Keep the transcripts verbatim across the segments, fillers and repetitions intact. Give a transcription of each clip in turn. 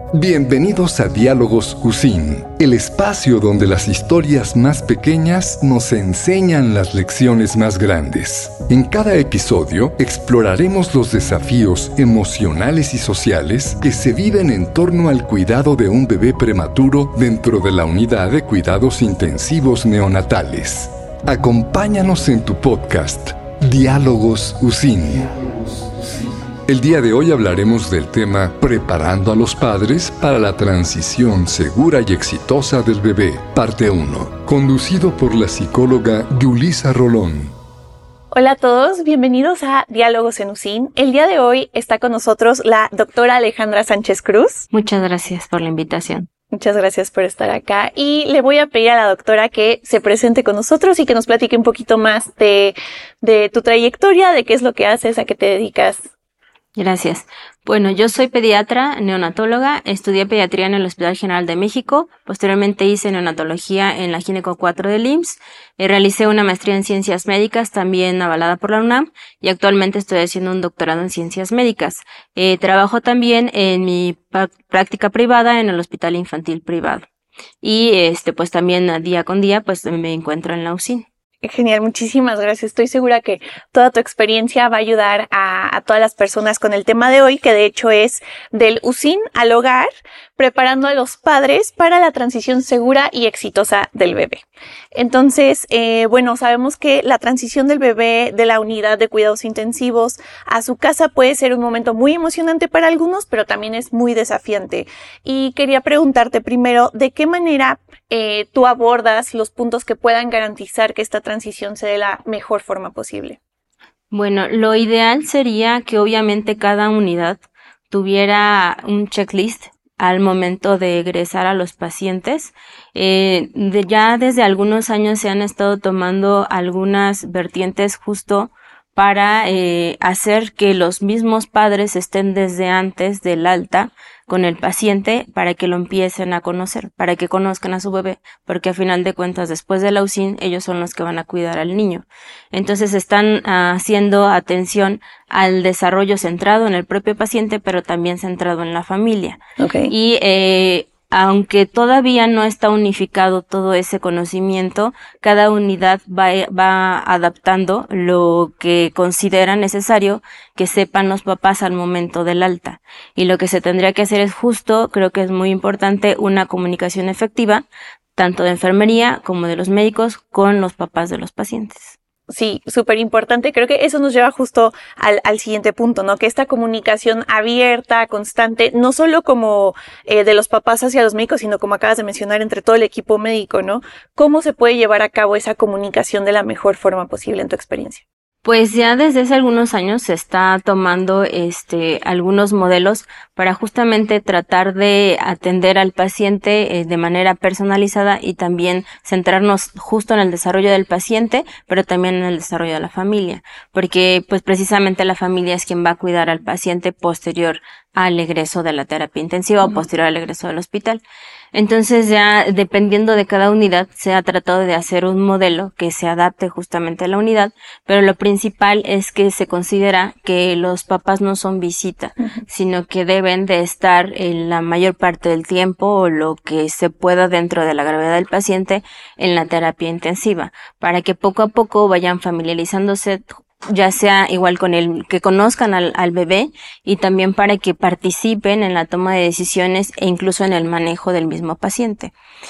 Bienvenidos a Diálogos U S I N, el espacio donde las historias más pequeñas nos enseñan las lecciones más grandes. En cada episodio exploraremos los desafíos emocionales y sociales que se viven en torno al cuidado de un bebé prematuro dentro de la unidad de cuidados intensivos neonatales. Acompáñanos en tu podcast, Diálogos U S I N. El día de hoy hablaremos del tema Preparando a los padres para la transición segura y exitosa del bebé, parte uno, conducido por la psicóloga Yulisa Rolón. Hola a todos, bienvenidos a Diálogos en U S I N. El día de hoy está con nosotros la doctora Alejandra Sánchez Cruz. Muchas gracias por la invitación. Muchas gracias por estar acá y le voy a pedir a la doctora que se presente con nosotros y que nos platique un poquito más de, de tu trayectoria, de qué es lo que haces, a qué te dedicas. Gracias. Bueno, yo soy pediatra, neonatóloga, estudié pediatría en el Hospital General de México, posteriormente hice neonatología en la Gineco cuatro del I M S S, eh, realicé una maestría en ciencias médicas también avalada por la UNAM y actualmente estoy haciendo un doctorado en ciencias médicas. Eh, trabajo también en mi práctica privada en el Hospital Infantil Privado y este pues también día con día pues me encuentro en la U S I N. Genial, muchísimas gracias. Estoy segura que toda tu experiencia va a ayudar a, a todas las personas con el tema de hoy, que de hecho es del U S I N al hogar, preparando a los padres para la transición segura y exitosa del bebé. Entonces, eh, bueno, sabemos que la transición del bebé de la unidad de cuidados intensivos a su casa puede ser un momento muy emocionante para algunos, pero también es muy desafiante. Y quería preguntarte primero, ¿de qué manera eh, tú abordas los puntos que puedan garantizar que esta transición se dé de la mejor forma posible? Bueno, lo ideal sería que obviamente cada unidad tuviera un checklist al momento de egresar a los pacientes. Eh, de, ya desde algunos años se han estado tomando algunas vertientes justo para eh, hacer que los mismos padres estén desde antes del alta con el paciente para que lo empiecen a conocer, para que conozcan a su bebé, porque a final de cuentas después de la U S I N ellos son los que van a cuidar al niño. Entonces están uh, haciendo atención al desarrollo centrado en el propio paciente, pero también centrado en la familia. Okay. Y eh, aunque todavía no está unificado todo ese conocimiento, cada unidad va, va adaptando lo que considera necesario que sepan los papás al momento del alta. Y lo que se tendría que hacer es justo, creo que es muy importante, una comunicación efectiva, tanto de enfermería como de los médicos con los papás de los pacientes. Sí, súper importante. Creo que eso nos lleva justo al, al siguiente punto, ¿no? Que esta comunicación abierta, constante, no solo como eh, de los papás hacia los médicos, sino como acabas de mencionar, entre todo el equipo médico, ¿no? ¿Cómo se puede llevar a cabo esa comunicación de la mejor forma posible en tu experiencia? Pues ya desde hace algunos años se está tomando este algunos modelos para justamente tratar de atender al paciente eh, de manera personalizada y también centrarnos justo en el desarrollo del paciente, pero también en el desarrollo de la familia, porque pues precisamente la familia es quien va a cuidar al paciente posterior al egreso de la terapia intensiva uh-huh. o posterior al egreso del hospital. Entonces ya dependiendo de cada unidad se ha tratado de hacer un modelo que se adapte justamente a la unidad, pero lo principal es que se considera que los papás no son visita, uh-huh. sino que deben de estar en la mayor parte del tiempo o lo que se pueda dentro de la gravedad del paciente en la terapia intensiva, para que poco a poco vayan familiarizándose, ya sea igual con el que conozcan al, al bebé y también para que participen en la toma de decisiones e incluso en el manejo del mismo paciente.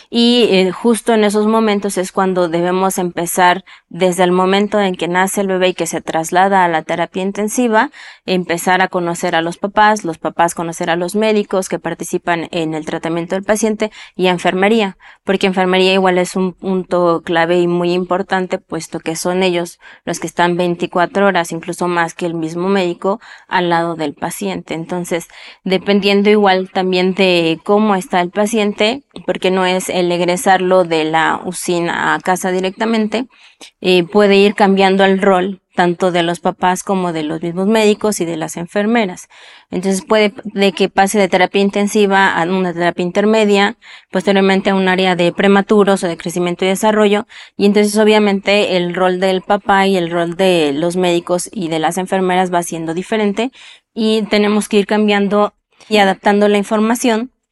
Y eh, justo en esos momentos es cuando debemos empezar desde el momento en que nace el bebé y que se traslada a la terapia intensiva, empezar a conocer a los papás, los papás conocer a los médicos que participan en el tratamiento del paciente y a enfermería, porque enfermería igual es un punto clave y muy importante, puesto que son ellos los que están veinticuatro horas, incluso más que el mismo médico, al lado del paciente. Entonces, dependiendo igual también de cómo está el paciente, porque no es el egresarlo de la U S I N a casa directamente, eh, puede ir cambiando el rol tanto de los papás como de los mismos médicos y de las enfermeras. Entonces puede de que pase de terapia intensiva a una terapia intermedia, posteriormente a un área de prematuros o de crecimiento y desarrollo, y entonces obviamente el rol del papá y el rol de los médicos y de las enfermeras va siendo diferente y tenemos que ir cambiando y adaptando la información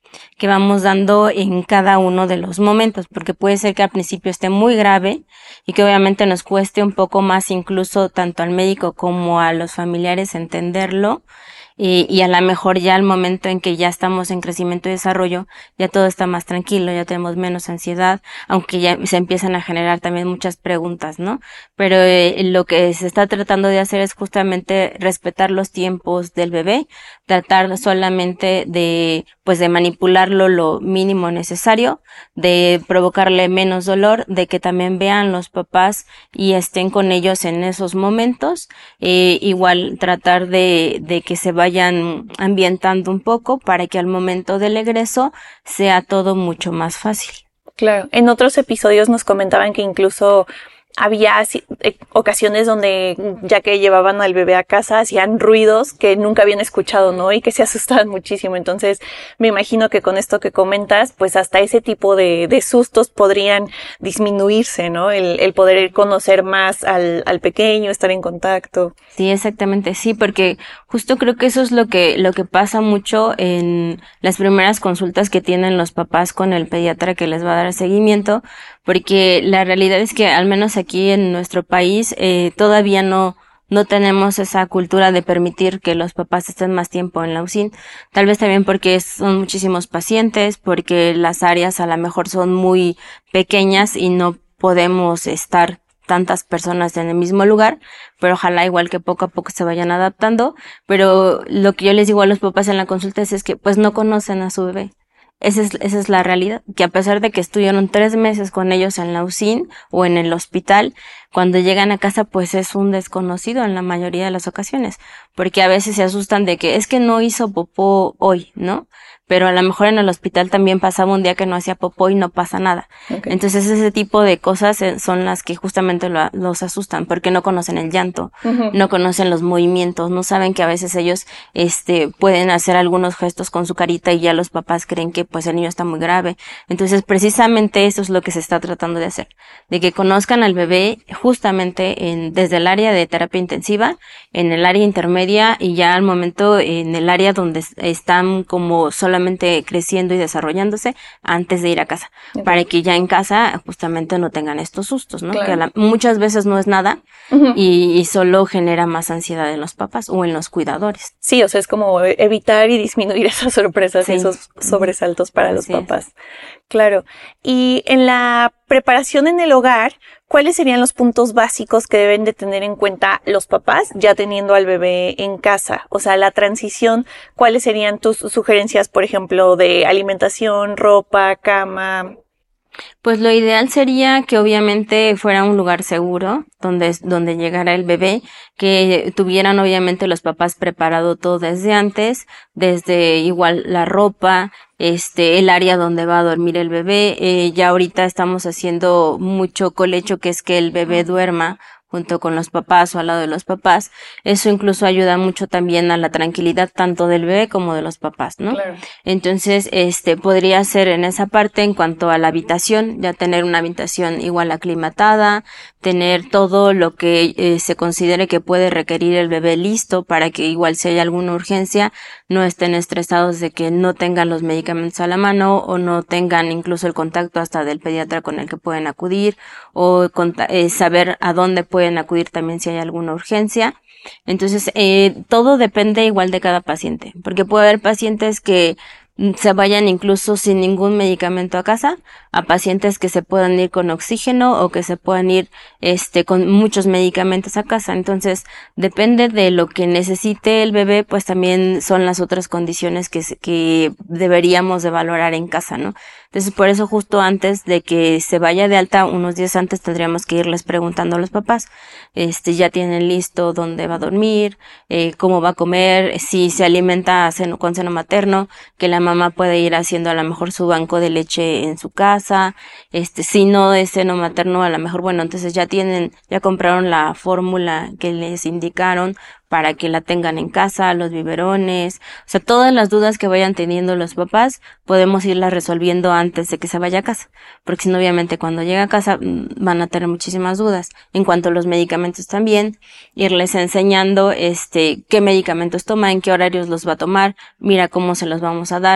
que vamos dando en cada uno de los momentos, porque puede ser que al principio esté muy grave y que obviamente nos cueste un poco más incluso tanto al médico como a los familiares entenderlo. Y, y a lo mejor ya al momento en que ya estamos en crecimiento y desarrollo, ya todo está más tranquilo, ya tenemos menos ansiedad, aunque ya se empiezan a generar también muchas preguntas, ¿no? Pero eh, lo que se está tratando de hacer es justamente respetar los tiempos del bebé, tratar solamente de, pues de manipularlo lo mínimo necesario, de provocarle menos dolor, de que también vean los papás y estén con ellos en esos momentos, eh, igual tratar de, de que se vaya vayan ambientando un poco para que al momento del egreso sea todo mucho más fácil. Claro, en otros episodios nos comentaban que incluso había ocasiones donde, ya que llevaban al bebé a casa, hacían ruidos que nunca habían escuchado, ¿no? Y que se asustaban muchísimo. Entonces, me imagino que con esto que comentas, pues hasta ese tipo de, de sustos podrían disminuirse, ¿no? El, el poder conocer más al, al pequeño, estar en contacto. Sí, exactamente, sí, porque justo creo que eso es lo que, lo que pasa mucho en las primeras consultas que tienen los papás con el pediatra que les va a dar seguimiento, porque la realidad es que al menos aquí en nuestro país eh, todavía no no tenemos esa cultura de permitir que los papás estén más tiempo en la U C I N, tal vez también porque son muchísimos pacientes, porque las áreas a lo mejor son muy pequeñas y no podemos estar tantas personas en el mismo lugar, pero ojalá igual que poco a poco se vayan adaptando, pero lo que yo les digo a los papás en la consulta es, es que pues no conocen a su bebé. Esa es, esa es la realidad, que a pesar de que estuvieron tres meses con ellos en la U C I N o en el hospital, cuando llegan a casa pues es un desconocido en la mayoría de las ocasiones, porque a veces se asustan de que es que no hizo popó hoy, ¿no? Pero a lo mejor en el hospital también pasaba un día que no hacía popó y no pasa nada. Okay. Entonces ese tipo de cosas son las que justamente lo, los asustan, porque no conocen el llanto, uh-huh. no conocen los movimientos, no saben que a veces ellos este pueden hacer algunos gestos con su carita y ya los papás creen que pues el niño está muy grave. Entonces precisamente eso es lo que se está tratando de hacer, de que conozcan al bebé justamente en, desde el área de terapia intensiva, en el área intermedia y ya al momento en el área donde están como solamente creciendo y desarrollándose antes de ir a casa, okay. para que ya en casa justamente no tengan estos sustos, ¿no? Claro. Que la, muchas veces no es nada uh-huh. y, y solo genera más ansiedad en los papás o en los cuidadores. Sí, o sea, es como evitar y disminuir esas sorpresas sí. y esos sobresaltos para los Así papás. Es. Claro. Y en la preparación en el hogar, ¿cuáles serían los puntos básicos que deben de tener en cuenta los papás ya teniendo al bebé en casa? O sea, la transición, ¿cuáles serían tus sugerencias, por ejemplo, de alimentación, ropa, cama? Pues lo ideal sería que obviamente fuera un lugar seguro donde, donde llegara el bebé, que tuvieran obviamente los papás preparado todo desde antes, desde igual la ropa, este, el área donde va a dormir el bebé. Eh, ya ahorita estamos haciendo mucho colecho, que es que el bebé duerma junto con los papás o al lado de los papás. Eso incluso ayuda mucho también a la tranquilidad tanto del bebé como de los papás, ¿no? Claro. Entonces, este, podría ser en esa parte en cuanto a la habitación, ya tener una habitación igual aclimatada, tener todo lo que eh, se considere que puede requerir el bebé listo para que igual si hay alguna urgencia no estén estresados de que no tengan los medicamentos a la mano o no tengan incluso el contacto hasta del pediatra con el que pueden acudir o eh, saber a dónde pueden acudir también si hay alguna urgencia. Entonces, eh, todo depende igual de cada paciente, porque puede haber pacientes que se vayan incluso sin ningún medicamento a casa, a pacientes que se puedan ir con oxígeno o que se puedan ir este con muchos medicamentos a casa. Entonces, depende de lo que necesite el bebé, pues también son las otras condiciones que, que deberíamos de valorar en casa, ¿no? Entonces, por eso justo antes de que se vaya de alta, unos días antes tendríamos que irles preguntando a los papás, este, ya tienen listo dónde va a dormir, eh, cómo va a comer, si se alimenta seno, con seno materno, que la mamá puede ir haciendo a lo mejor su banco de leche en su casa, este, si no es seno materno, a lo mejor, bueno, entonces ya tienen, ya compraron la fórmula que les indicaron para que la tengan en casa, los biberones, o sea, todas las dudas que vayan teniendo los papás, podemos irlas resolviendo antes de que se vaya a casa, porque si no, obviamente, cuando llega a casa van a tener muchísimas dudas. En cuanto a los medicamentos también, irles enseñando, este, qué medicamentos toma, en qué horarios los va a tomar, mira cómo se los vamos a dar,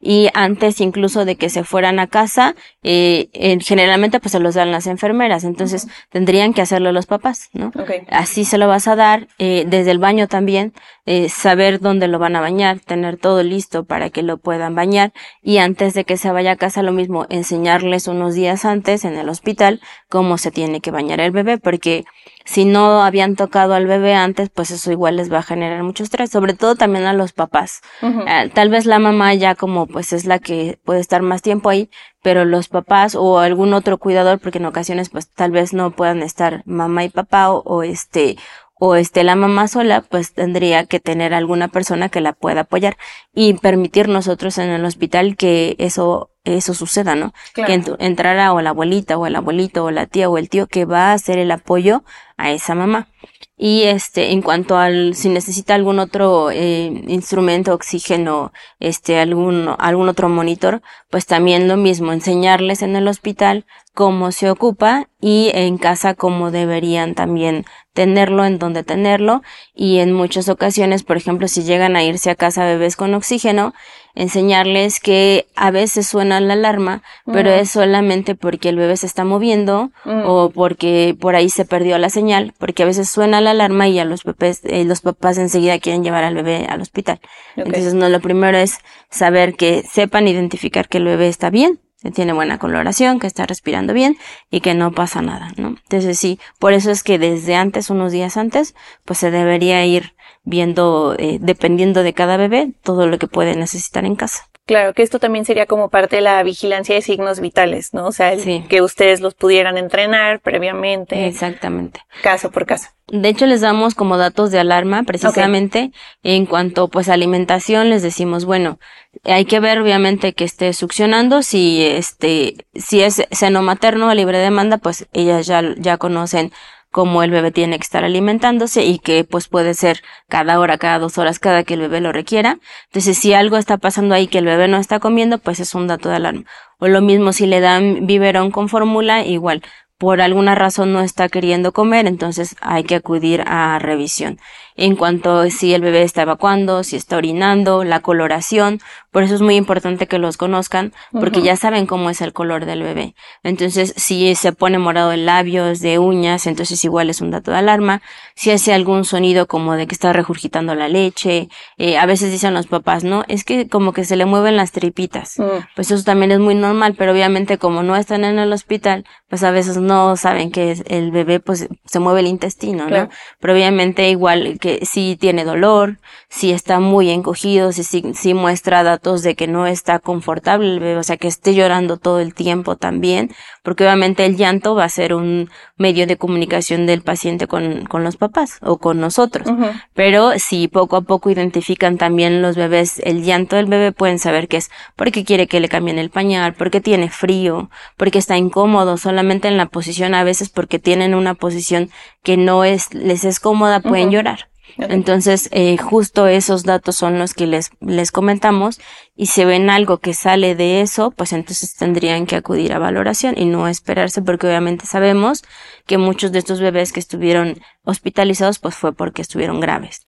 y antes incluso de que se fueran a casa, eh, eh, generalmente pues se los dan las enfermeras, entonces uh-huh. tendrían que hacerlo los papás, ¿no? Okay. Así se lo vas a dar, eh, desde el baño también, eh, saber dónde lo van a bañar, tener todo listo para que lo puedan bañar, y antes de que se vaya a casa lo mismo, enseñarles unos días antes en el hospital cómo se tiene que bañar el bebé, porque si no habían tocado al bebé antes, pues eso igual les va a generar mucho estrés, sobre todo también a los papás. Uh-huh. Eh, tal vez la mamá ya como pues es la que puede estar más tiempo ahí, pero los papás o algún otro cuidador, porque en ocasiones pues tal vez no puedan estar mamá y papá o, o este o este la mamá sola, pues tendría que tener alguna persona que la pueda apoyar y permitir nosotros en el hospital que eso eso suceda, ¿no? Claro. Que ent- entrara o la abuelita o el abuelito o la tía o el tío que va a hacer el apoyo a esa mamá. Y este, en cuanto al, si necesita algún otro eh, instrumento, oxígeno, este, algún, algún otro monitor, pues también lo mismo, enseñarles en el hospital cómo se ocupa y en casa cómo deberían también tenerlo, en dónde tenerlo, y en muchas ocasiones, por ejemplo, si llegan a irse a casa bebés con oxígeno, enseñarles que a veces suena la alarma, mm. pero es solamente porque el bebé se está moviendo mm. o porque por ahí se perdió la señal, porque a veces suena la alarma y a los bebés, eh, los papás enseguida quieren llevar al bebé al hospital. Okay. Entonces, no, lo primero es saber que sepan identificar que el bebé está bien, que tiene buena coloración, que está respirando bien y que no pasa nada, ¿no? Entonces sí, por eso es que desde antes, unos días antes, pues se debería ir viendo, eh, dependiendo de cada bebé, todo lo que puede necesitar en casa. Claro, que esto también sería como parte de la vigilancia de signos vitales, ¿no? O sea, el, sí. que ustedes los pudieran entrenar previamente. Exactamente. Caso por caso. De hecho, les damos como datos de alarma, precisamente, okay. en cuanto, pues, a alimentación, les decimos, bueno, hay que ver, obviamente, que esté succionando, si, este, si es seno materno a libre demanda, pues, ellas ya, ya conocen cómo el bebé tiene que estar alimentándose y que pues puede ser cada hora, cada dos horas, cada que el bebé lo requiera. Entonces, si algo está pasando ahí que el bebé no está comiendo, pues es un dato de alarma. O lo mismo si le dan biberón con fórmula, igual, por alguna razón no está queriendo comer, entonces hay que acudir a revisión. En cuanto a si el bebé está evacuando, si está orinando, la coloración, por eso es muy importante que los conozcan, porque uh-huh. ya saben cómo es el color del bebé. Entonces, si se pone morado de labios, de uñas, entonces igual es un dato de alarma. Si hace algún sonido como de que está regurgitando la leche, eh, a veces dicen los papás, ¿no? Es que como que se le mueven las tripitas. Uh-huh. Pues eso también es muy normal, pero obviamente como no están en el hospital, pues a veces no saben que el bebé pues se mueve el intestino, ¿no? Claro. Pero obviamente igual que si tiene dolor, si está muy encogido, si, si, si muestra datos de que no está confortable el bebé, o sea que esté llorando todo el tiempo también, porque obviamente el llanto va a ser un medio de comunicación del paciente con, con los papás o con nosotros. Uh-huh. Pero si poco a poco identifican también los bebés el llanto del bebé, pueden saber que es porque quiere que le cambien el pañal, porque tiene frío, porque está incómodo solamente en la posición, a veces porque tienen una posición que no es les es cómoda, pueden uh-huh. llorar. Okay. Entonces, eh, justo esos datos son los que les, les comentamos, y si ven algo que sale de eso, pues entonces tendrían que acudir a valoración y no esperarse, porque obviamente sabemos que muchos de estos bebés que estuvieron hospitalizados, pues fue porque estuvieron graves.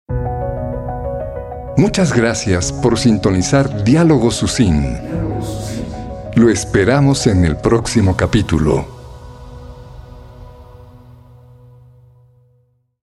Muchas gracias por sintonizar Diálogos U S I N. Lo esperamos en el próximo capítulo.